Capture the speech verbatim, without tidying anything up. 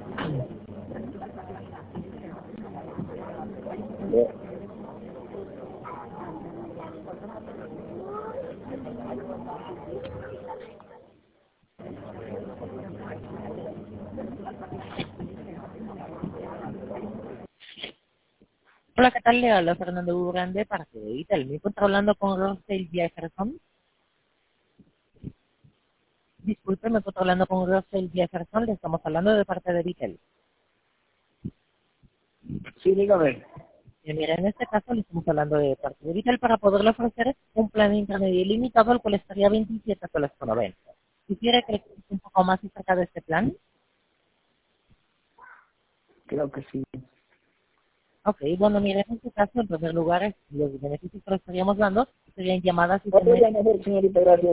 Hola, ¿qué tal? Le habla Fernando Durán de parte de Vitel. Me encuentro hablando con Rosel Jefferson. Disculpe, me encuentro hablando con Rosel Jefferson. Le estamos hablando de parte de Vitel. Sí, dígame. Eh, mira, en este caso le estamos hablando de parte de Vitel para poderle ofrecer un plan de internet ilimitado, el cual estaría veintisiete soles con noventa. ¿Quisiera que le cuente un poco más acerca de este plan? Creo que sí. Ok, bueno, mira, en este caso, en primer lugar, los beneficios que le estaríamos dando serían llamadas y Otro tener día mejor, señorita, gracias.